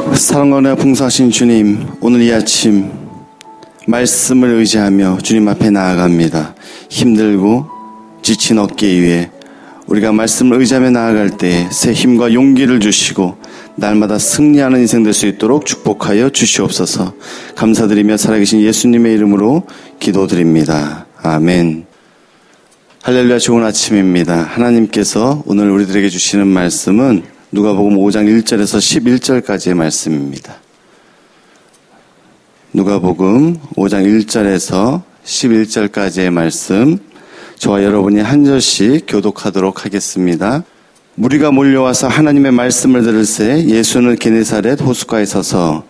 사랑과 풍성하신 주님, 오늘 이 아침 말씀을 의지하며 주님 앞에 나아갑니다. 힘들고 지친 어깨 위에 우리가 말씀을 의지하며 나아갈 때 새 힘과 용기를 주시고 날마다 승리하는 인생 될 수 있도록 축복하여 주시옵소서. 감사드리며 살아계신 예수님의 이름으로 기도드립니다. 아멘. 할렐루야. 좋은 아침입니다. 하나님께서 오늘 우리들에게 주시는 말씀은 누가복음 5장 1절에서 11절까지의 말씀입니다. 누가복음 5장 1절에서 11절까지의 말씀, 저와 여러분이 한 절씩 교독하도록 하겠습니다. 무리가 몰려와서 하나님의 말씀을 들을새 예수는 게네사렛 호숫가에 서서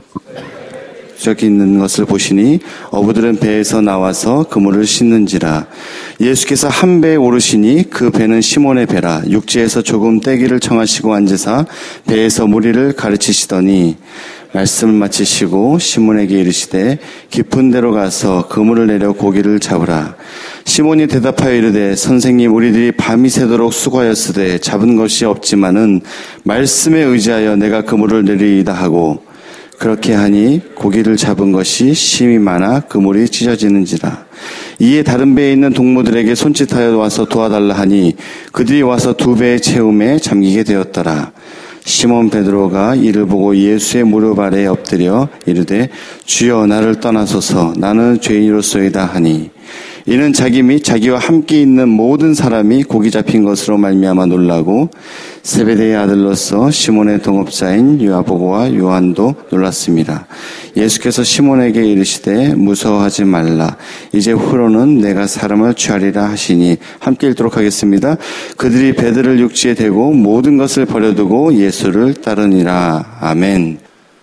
저기 있는 것을 보시니 어부들은 배에서 나와서 그물을 씻는지라. 예수께서 한 배에 오르시니 그 배는 시몬의 배라. 육지에서 조금 떼기를 청하시고 앉으사 배에서 무리를 가르치시더니 말씀을 마치시고 시몬에게 이르시되 깊은 데로 가서 그물을 내려 고기를 잡으라. 시몬이 대답하여 이르되 선생님, 우리들이 밤이 새도록 수고하였으되 잡은 것이 없지만은 말씀에 의지하여 내가 그물을 내리이다 하고, 그렇게 하니 고기를 잡은 것이 심히 많아 그물이 찢어지는지라. 이에 다른 배에 있는 동무들에게 손짓하여 와서 도와달라 하니 그들이 와서 두 배의 채움에 잠기게 되었더라. 시몬 베드로가 이를 보고 예수의 무릎 아래에 엎드려 이르되 주여, 나를 떠나소서, 나는 죄인으로소이다 하니, 이는 자기 및 자기와 함께 있는 모든 사람이 고기 잡힌 것으로 말미암아 놀라고 세베대의 아들로서 시몬의 동업자인 야고보와 요한도 놀랐습니다. 예수께서 시몬에게 이르시되 무서워하지 말라. 이제 후로는 내가 사람을 취하리라 하시니, 함께 읽도록 하겠습니다. 그들이 배들을 육지에 대고 모든 것을 버려두고 예수를 따르니라. 아멘.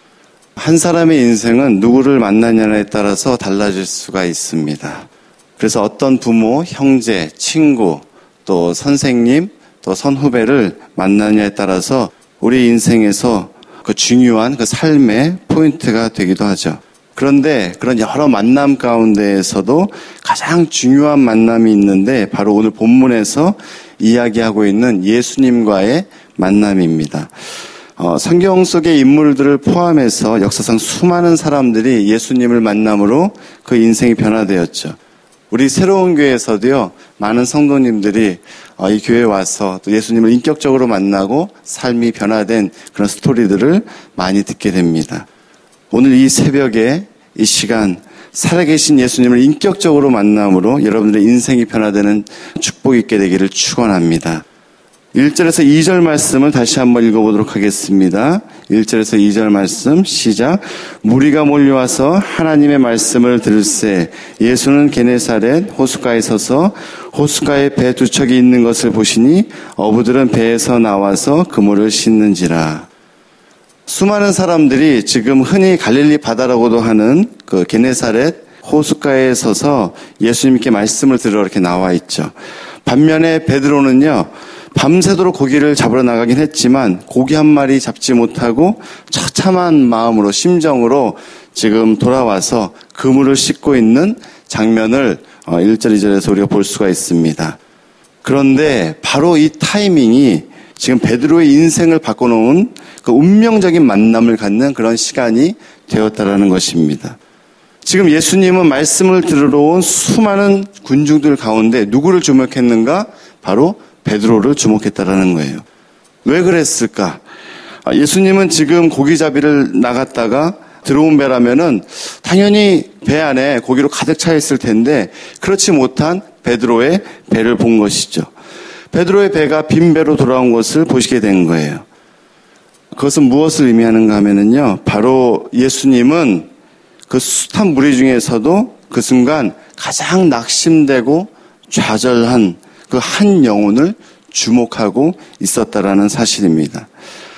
한 사람의 인생은 누구를 만나냐에 따라서 달라질 수가 있습니다. 그래서 어떤 부모, 형제, 친구, 또 선생님, 또 선후배를 만나냐에 따라서 우리 인생에서 그 중요한 그 삶의 포인트가 되기도 하죠. 그런데 그런 여러 만남 가운데에서도 가장 중요한 만남이 있는데 바로 오늘 본문에서 이야기하고 있는 예수님과의 만남입니다. 성경 속의 인물들을 포함해서 역사상 수많은 사람들이 예수님을 만남으로 그 인생이 변화되었죠. 우리 새로운 교회에서도요, 많은 성도님들이 이 교회에 와서 또 예수님을 인격적으로 만나고 삶이 변화된 그런 스토리들을 많이 듣게 됩니다. 오늘 이 새벽에 이 시간 살아계신 예수님을 인격적으로 만남으로 여러분들의 인생이 변화되는 축복이 있게 되기를 축원합니다. 1절에서 2절 말씀을 다시 한번 읽어보도록 하겠습니다. 1절에서 2절 말씀 시작. 무리가 몰려와서 하나님의 말씀을 들을새 예수는 게네사렛 호숫가에 서서 호숫가에 배 두 척이 있는 것을 보시니 어부들은 배에서 나와서 그물을 씻는지라. 수많은 사람들이 지금 흔히 갈릴리 바다라고도 하는 그 게네사렛 호숫가에 서서 예수님께 말씀을 들으러 이렇게 나와 있죠. 반면에 베드로는요, 밤새도록 고기를 잡으러 나가긴 했지만 고기 한 마리 잡지 못하고 처참한 마음으로, 심정으로 지금 돌아와서 그물을 씻고 있는 장면을 1절, 2절에서 우리가 볼 수가 있습니다. 그런데 바로 이 타이밍이 지금 베드로의 인생을 바꿔놓은 그 운명적인 만남을 갖는 그런 시간이 되었다라는 것입니다. 지금 예수님은 말씀을 들으러 온 수많은 군중들 가운데 누구를 주목했는가? 바로 베드로를 주목했다라는 거예요. 왜 그랬을까? 예수님은 지금 고기잡이를 나갔다가 들어온 배라면은 당연히 배 안에 고기로 가득 차 있을 텐데 그렇지 못한 베드로의 배를 본 것이죠. 베드로의 배가 빈 배로 돌아온 것을 보시게 된 거예요. 그것은 무엇을 의미하는가 하면은요, 바로 예수님은 그 숱한 무리 중에서도 그 순간 가장 낙심되고 좌절한 그 한 영혼을 주목하고 있었다라는 사실입니다.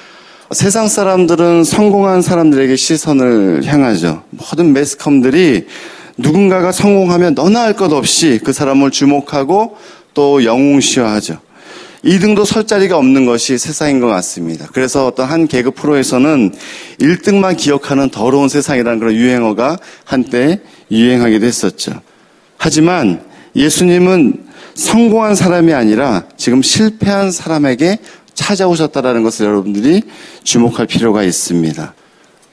세상 사람들은 성공한 사람들에게 시선을 향하죠. 모든 매스컴들이 누군가가 성공하면 너나 할 것 없이 그 사람을 주목하고 또 영웅시화하죠. 2등도 설 자리가 없는 것이 세상인 것 같습니다. 그래서 어떤 한 개그 프로에서는 1등만 기억하는 더러운 세상이라는 그런 유행어가 한때 유행하기도 했었죠. 하지만 예수님은 성공한 사람이 아니라 지금 실패한 사람에게 찾아오셨다라는 것을 여러분들이 주목할 필요가 있습니다.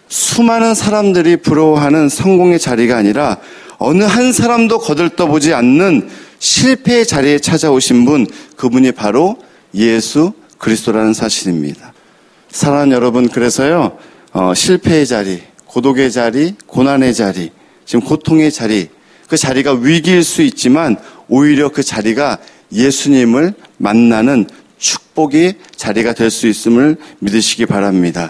수많은 사람들이 부러워하는 성공의 자리가 아니라 어느 한 사람도 거들떠보지 않는 실패의 자리에 찾아오신 분, 그분이 바로 예수 그리스도라는 사실입니다. 사랑하는 여러분, 그래서요, 실패의 자리, 고독의 자리, 고난의 자리, 지금 고통의 자리, 그 자리가 위기일 수 있지만 오히려 그 자리가 예수님을 만나는 축복의 자리가 될 수 있음을 믿으시기 바랍니다.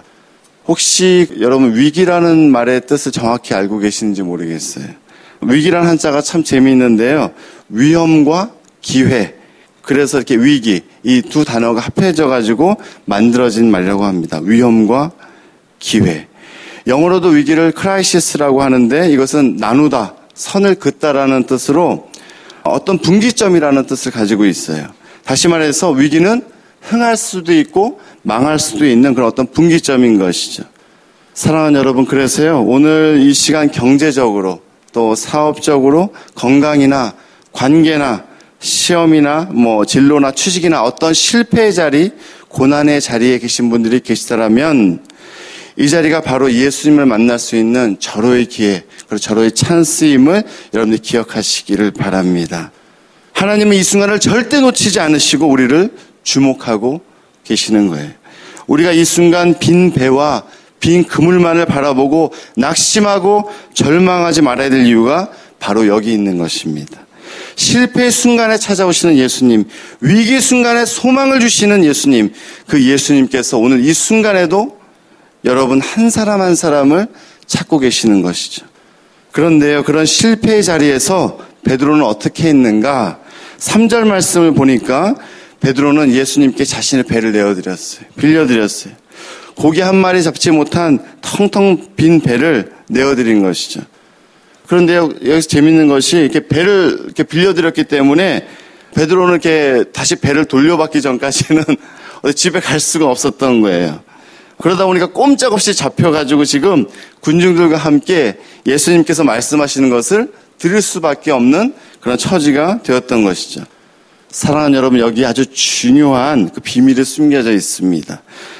혹시 여러분 위기라는 말의 뜻을 정확히 알고 계시는지 모르겠어요. 위기라는 한자가 참 재미있는데요. 위험과 기회, 그래서 이렇게 위기, 이 두 단어가 합해져 가지고 만들어진 말이라고 합니다. 위험과 기회. 영어로도 위기를 크라이시스라고 하는데 이것은 나누다, 선을 긋다라는 뜻으로 어떤 분기점이라는 뜻을 가지고 있어요. 다시 말해서 위기는 흥할 수도 있고 망할 수도 있는 그런 어떤 분기점인 것이죠. 사랑하는 여러분, 그래서요, 오늘 이 시간 경제적으로 또 사업적으로 건강이나 관계나 시험이나 진로나 취직이나 어떤 실패의 자리, 고난의 자리에 계신 분들이 계시다라면 이 자리가 바로 예수님을 만날 수 있는 절호의 기회, 그리고 절호의 찬스임을 여러분들이 기억하시기를 바랍니다. 하나님은 이 순간을 절대 놓치지 않으시고 우리를 주목하고 계시는 거예요. 우리가 이 순간 빈 배와 빈 그물만을 바라보고 낙심하고 절망하지 말아야 될 이유가 바로 여기 있는 것입니다. 실패의 순간에 찾아오시는 예수님, 위기 순간에 소망을 주시는 예수님, 그 예수님께서 오늘 이 순간에도 여러분 한 사람 한 사람을 찾고 계시는 것이죠. 그런데요, 그런 실패의 자리에서 베드로는 어떻게 했는가? 3절 말씀을 보니까 베드로는 예수님께 자신의 배를 내어드렸어요. 빌려드렸어요. 고기 한 마리 잡지 못한 텅텅 빈 배를 내어드린 것이죠. 그런데요, 여기서 재밌는 것이 이렇게 배를 이렇게 빌려드렸기 때문에 베드로는 이렇게 다시 배를 돌려받기 전까지는 집에 갈 수가 없었던 거예요. 그러다 보니까 꼼짝없이 잡혀가지고 지금 군중들과 함께 예수님께서 말씀하시는 것을 들을 수밖에 없는 그런 처지가 되었던 것이죠. 사랑하는 여러분, 여기 아주 중요한 그 비밀이 숨겨져 있습니다.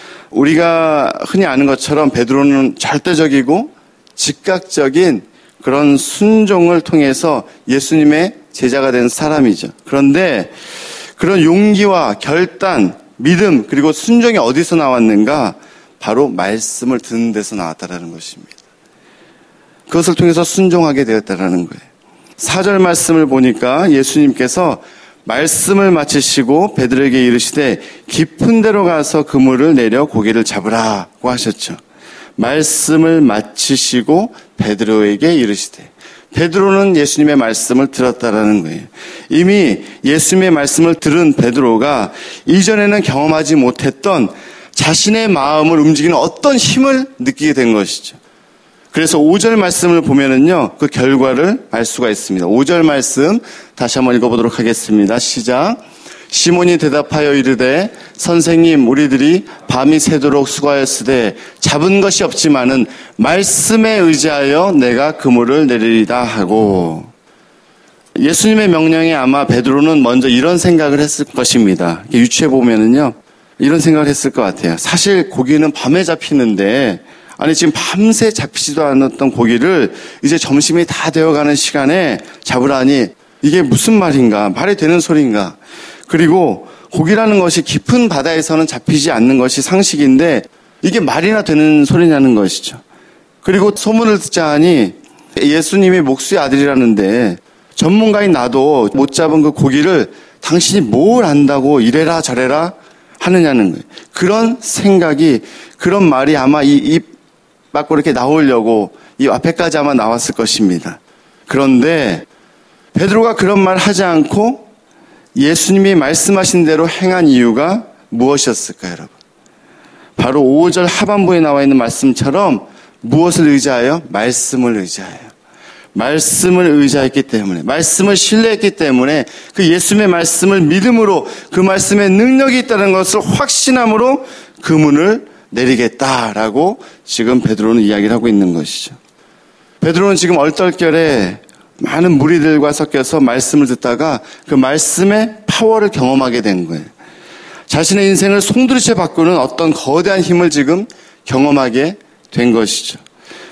우리가 흔히 아는 것처럼 베드로는 절대적이고 즉각적인 그런 순종을 통해서 예수님의 제자가 된 사람이죠. 그런데 그런 용기와 결단, 믿음, 그리고 순종이 어디서 나왔는가? 바로 말씀을 듣는 데서 나왔다라는 것입니다. 그것을 통해서 순종하게 되었다라는 거예요. 4절 말씀을 보니까 예수님께서 말씀을 마치시고 베드로에게 이르시되 깊은 데로 가서 그물을 내려 고기를 잡으라고 하셨죠. 말씀을 마치시고 베드로에게 이르시되, 베드로는 예수님의 말씀을 들었다라는 거예요. 이미 예수님의 말씀을 들은 베드로가 이전에는 경험하지 못했던 자신의 마음을 움직이는 어떤 힘을 느끼게 된 것이죠. 그래서 5절 말씀을 보면은요, 그 결과를 알 수가 있습니다. 5절 말씀 다시 한번 읽어보도록 하겠습니다. 시작. 시몬이 대답하여 이르되 선생님, 우리들이 밤이 새도록 수고하였으되 잡은 것이 없지만은 말씀에 의지하여 내가 그물을 내리리다 하고, 예수님의 명령에 아마 베드로는 먼저 이런 생각을 했을 것입니다. 유추해 보면은요, 이런 생각을 했을 것 같아요. 사실 고기는 밤에 잡히는데, 아니 지금 밤새 잡히지도 않았던 고기를 이제 점심이 다 되어가는 시간에 잡으라니 이게 무슨 말인가? 말이 되는 소리인가? 그리고 고기라는 것이 깊은 바다에서는 잡히지 않는 것이 상식인데 이게 말이나 되는 소리냐는 것이죠. 그리고 소문을 듣자 하니 예수님이 목수의 아들이라는데 전문가인 나도 못 잡은 그 고기를 당신이 뭘 안다고 이래라 저래라 하느냐는 거예요. 그런 생각이, 그런 말이 아마 입 밖으로 이렇게 나오려고 이 앞에까지 아마 나왔을 것입니다. 그런데 베드로가 그런 말 하지 않고 예수님이 말씀하신 대로 행한 이유가 무엇이었을까요, 여러분? 바로 5절 하반부에 나와 있는 말씀처럼 무엇을 의지하여? 말씀을 의지하여. 말씀을 의지했기 때문에, 말씀을 신뢰했기 때문에 그 예수님의 말씀을 믿음으로 그 말씀에 능력이 있다는 것을 확신함으로 그물을 내리겠다라고 지금 베드로는 이야기를 하고 있는 것이죠. 베드로는 지금 얼떨결에 많은 무리들과 섞여서 말씀을 듣다가 그 말씀의 파워를 경험하게 된 거예요. 자신의 인생을 송두리째 바꾸는 어떤 거대한 힘을 지금 경험하게 된 것이죠.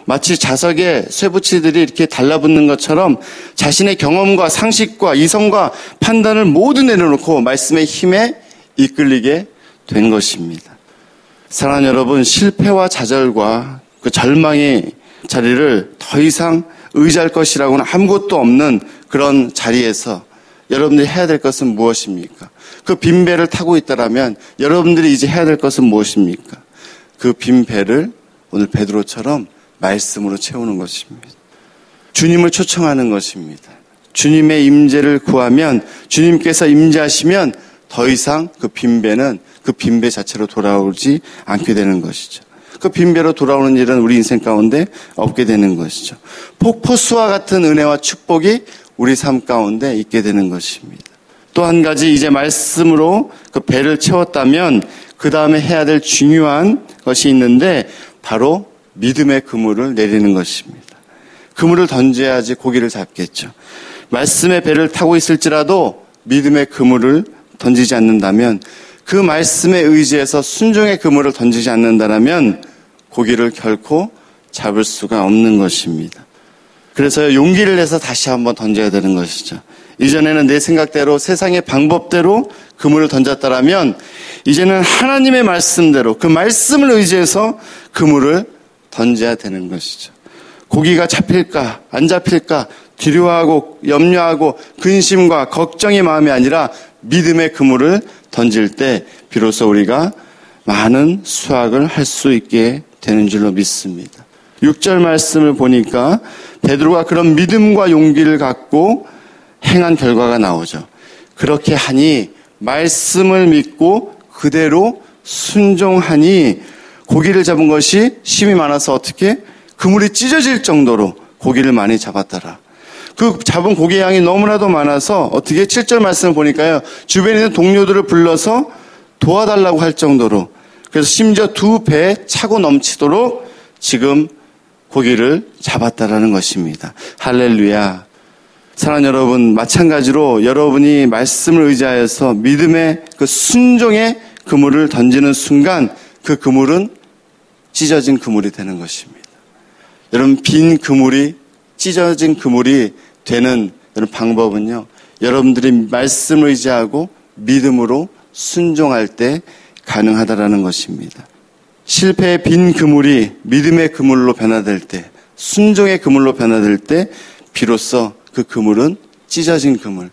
마치 자석에 쇠붙이들이 이렇게 달라붙는 것처럼 자신의 경험과 상식과 이성과 판단을 모두 내려놓고 말씀의 힘에 이끌리게 된 것입니다. 사랑하는 여러분, 실패와 좌절과 그 절망의 자리를 더 이상 의지할 것이라고는 아무것도 없는 그런 자리에서 여러분들이 해야 될 것은 무엇입니까? 그 빈 배를 타고 있다라면 여러분들이 이제 해야 될 것은 무엇입니까? 그 빈 배를 오늘 베드로처럼 말씀으로 채우는 것입니다. 주님을 초청하는 것입니다. 주님의 임재를 구하면, 주님께서 임재하시면 더 이상 그 빈 배는 그 빈 배 자체로 돌아오지 않게 되는 것이죠. 그 빈 배로 돌아오는 일은 우리 인생 가운데 없게 되는 것이죠. 폭포수와 같은 은혜와 축복이 우리 삶 가운데 있게 되는 것입니다. 또 한 가지, 이제 말씀으로 그 배를 채웠다면 그 다음에 해야 될 중요한 것이 있는데 바로 믿음의 그물을 내리는 것입니다. 그물을 던져야지 고기를 잡겠죠. 말씀의 배를 타고 있을지라도 믿음의 그물을 던지지 않는다면, 그 말씀에 의지해서 순종의 그물을 던지지 않는다면 고기를 결코 잡을 수가 없는 것입니다. 그래서 용기를 내서 다시 한번 던져야 되는 것이죠. 이전에는 내 생각대로, 세상의 방법대로 그물을 던졌다라면 이제는 하나님의 말씀대로, 그 말씀을 의지해서 그물을 던져야 되는 것이죠. 고기가 잡힐까 안 잡힐까 두려워하고 염려하고 근심과 걱정의 마음이 아니라 믿음의 그물을 던질 때 비로소 우리가 많은 수확을 할 수 있게 되는 줄로 믿습니다. 6절 말씀을 보니까 베드로가 그런 믿음과 용기를 갖고 행한 결과가 나오죠. 그렇게 하니, 말씀을 믿고 그대로 순종하니, 고기를 잡은 것이 힘이 많아서 어떻게 그물이 찢어질 정도로 고기를 많이 잡았더라. 그 잡은 고기의 양이 너무나도 많아서 어떻게 7절 말씀을 보니까요, 주변에 있는 동료들을 불러서 도와달라고 할 정도로, 그래서 심지어 2배 차고 넘치도록 지금 고기를 잡았다라는 것입니다. 할렐루야. 사랑하는 여러분, 마찬가지로 여러분이 말씀을 의지하여서 믿음의 그 순종의 그물을 던지는 순간 그 그물은 찢어진 그물이 되는 것입니다. 여러분, 빈 그물이 찢어진 그물이 되는 여러분 방법은요, 여러분들이 말씀을 의지하고 믿음으로 순종할 때 가능하다라는 것입니다. 실패의 빈 그물이 믿음의 그물로 변화될 때, 순종의 그물로 변화될 때 비로소 그 그물은 찢어진 그물,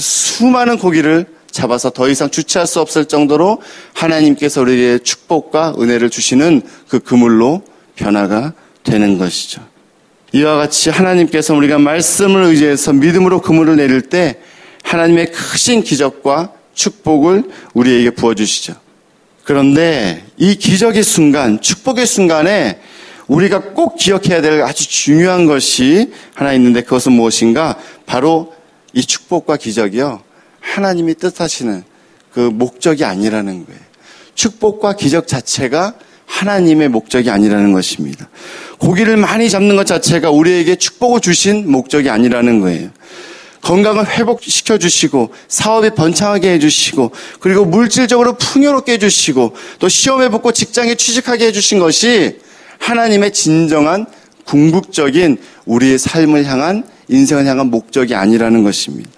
수많은 고기를 잡아서 더 이상 주체할 수 없을 정도로 하나님께서 우리에게 축복과 은혜를 주시는 그 그물로 변화가 되는 것이죠. 이와 같이 하나님께서 우리가 말씀을 의지해서 믿음으로 그물을 내릴 때 하나님의 크신 기적과 축복을 우리에게 부어주시죠. 그런데 이 기적의 순간, 축복의 순간에 우리가 꼭 기억해야 될 아주 중요한 것이 하나 있는데, 그것은 무엇인가? 바로 이 축복과 기적이요, 하나님이 뜻하시는 그 목적이 아니라는 거예요. 축복과 기적 자체가 하나님의 목적이 아니라는 것입니다. 고기를 많이 잡는 것 자체가 우리에게 축복을 주신 목적이 아니라는 거예요. 건강을 회복시켜 주시고, 사업이 번창하게 해주시고, 그리고 물질적으로 풍요롭게 해주시고, 또 시험에 붙고 직장에 취직하게 해주신 것이 하나님의 진정한 궁극적인 우리의 삶을 향한, 인생을 향한 목적이 아니라는 것입니다.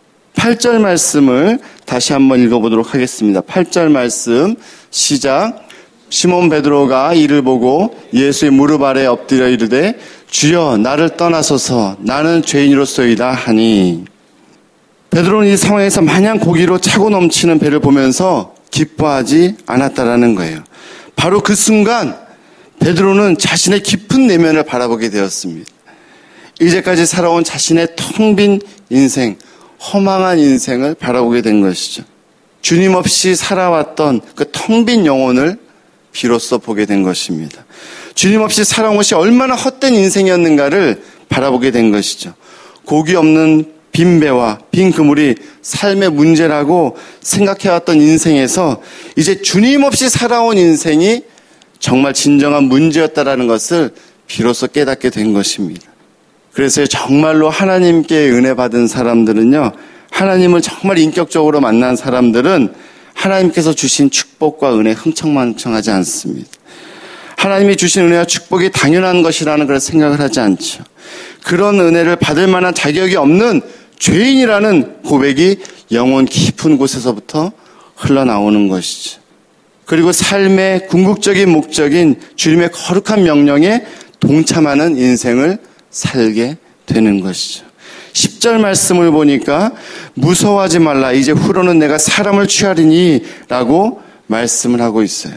8절 말씀을 다시 한번 읽어보도록 하겠습니다. 8절 말씀 시작. 시몬 베드로가 이를 보고 예수의 무릎 아래 엎드려 이르되 주여 나를 떠나소서 나는 죄인으로소이다 하니, 베드로는 이 상황에서 마냥 고기로 차고 넘치는 배를 보면서 기뻐하지 않았다라는 거예요. 바로 그 순간 베드로는 자신의 깊은 내면을 바라보게 되었습니다. 이제까지 살아온 자신의 텅 빈 인생, 허망한 인생을 바라보게 된 것이죠. 주님 없이 살아왔던 그 텅 빈 영혼을 비로소 보게 된 것입니다. 주님 없이 살아온 것이 얼마나 헛된 인생이었는가를 바라보게 된 것이죠. 고기 없는 빈 배와 빈 그물이 삶의 문제라고 생각해왔던 인생에서 이제 주님 없이 살아온 인생이 정말 진정한 문제였다라는 것을 비로소 깨닫게 된 것입니다. 그래서 정말로 하나님께 은혜 받은 사람들은요, 하나님을 정말 인격적으로 만난 사람들은 하나님께서 주신 축복과 은혜 흥청망청하지 않습니다. 하나님이 주신 은혜와 축복이 당연한 것이라는 그런 생각을 하지 않죠. 그런 은혜를 받을 만한 자격이 없는 죄인이라는 고백이 영혼 깊은 곳에서부터 흘러나오는 것이죠. 그리고 삶의 궁극적인 목적인 주님의 거룩한 명령에 동참하는 인생을 살게 되는 것이죠. 10절 말씀을 보니까 무서워하지 말라. 이제 후로는 내가 사람을 취하리니 라고 말씀을 하고 있어요.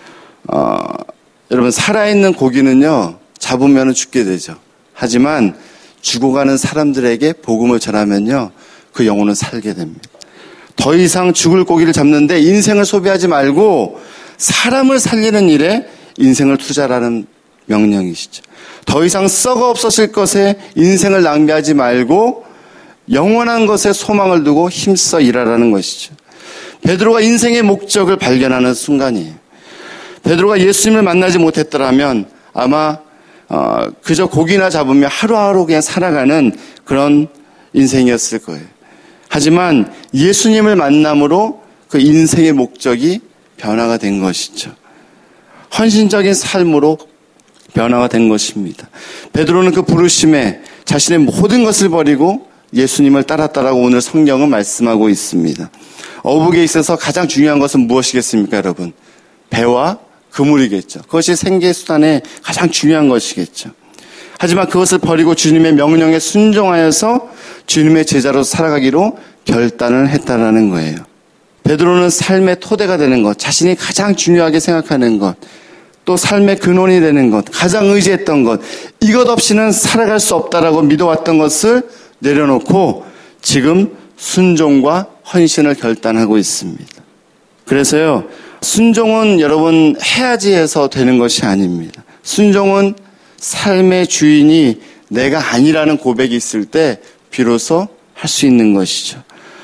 여러분, 살아있는 고기는요, 잡으면 죽게 되죠. 하지만 죽어가는 사람들에게 복음을 전하면요, 그 영혼은 살게 됩니다. 더 이상 죽을 고기를 잡는데 인생을 소비하지 말고 사람을 살리는 일에 인생을 투자라는 명령이시죠. 더 이상 썩어 없어질 것에 인생을 낭비하지 말고 영원한 것에 소망을 두고 힘써 일하라는 것이죠. 베드로가 인생의 목적을 발견하는 순간이에요. 베드로가 예수님을 만나지 못했더라면 아마 그저 고기나 잡으며 하루하루 그냥 살아가는 그런 인생이었을 거예요. 하지만 예수님을 만남으로 그 인생의 목적이 변화가 된 것이죠. 헌신적인 삶으로 변화가 된 것입니다. 베드로는 그 부르심에 자신의 모든 것을 버리고 예수님을 따랐다라고 오늘 성경은 말씀하고 있습니다. 어묵에 있어서 가장 중요한 것은 무엇이겠습니까, 여러분? 배와 그물이겠죠. 그것이 생계수단의 가장 중요한 것이겠죠. 하지만 그것을 버리고 주님의 명령에 순종하여서 주님의 제자로 살아가기로 결단을 했다라는 거예요. 베드로는 삶의 토대가 되는 것, 자신이 가장 중요하게 생각하는 것, 또 삶의 근원이 되는 것, 가장 의지했던 것, 이것 없이는 살아갈 수 없다라고 믿어왔던 것을 내려놓고 지금 순종과 헌신을 결단하고 있습니다. 그래서요, 순종은 여러분 해야지 해서 되는 것이 아닙니다. 순종은 삶의 주인이 내가 아니라는 고백이 있을 때 비로소 할 수 있는 것이죠.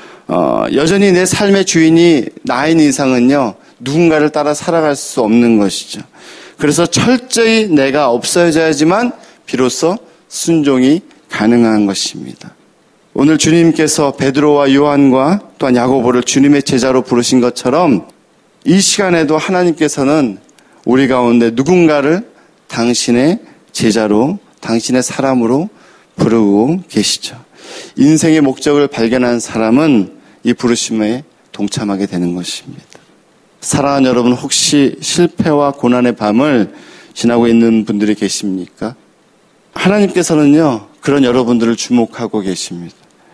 여전히 내 삶의 주인이 나인 이상은요, 누군가를 따라 살아갈 수 없는 것이죠. 그래서 철저히 내가 없어져야지만 비로소 순종이 가능한 것입니다. 오늘 주님께서 베드로와 요한과 또한 야고보를 주님의 제자로 부르신 것처럼 이 시간에도 하나님께서는 우리 가운데 누군가를 당신의 제자로, 당신의 사람으로 부르고 계시죠. 인생의 목적을 발견한 사람은 이 부르심에 동참하게 되는 것입니다. 사랑하는 여러분, 혹시 실패와 고난의 밤을 지나고 있는 분들이 계십니까? 하나님께서는요, 그런 여러분들을 주목하고 계십니다.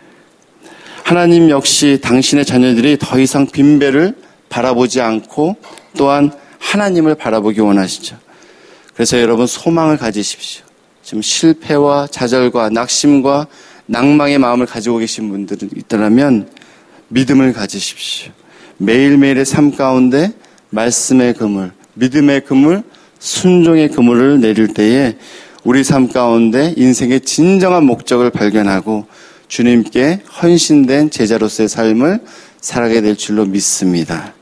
하나님 역시 당신의 자녀들이 더 이상 빈배를 바라보지 않고 또한 하나님을 바라보기 원하시죠. 그래서 여러분 소망을 가지십시오. 지금 실패와 좌절과 낙심과 낭망의 마음을 가지고 계신 분들이 있다면 믿음을 가지십시오. 매일매일의 삶 가운데 말씀의 그물, 믿음의 그물, 순종의 그물을 내릴 때에 우리 삶 가운데 인생의 진정한 목적을 발견하고 주님께 헌신된 제자로서의 삶을 살아가게 될 줄로 믿습니다.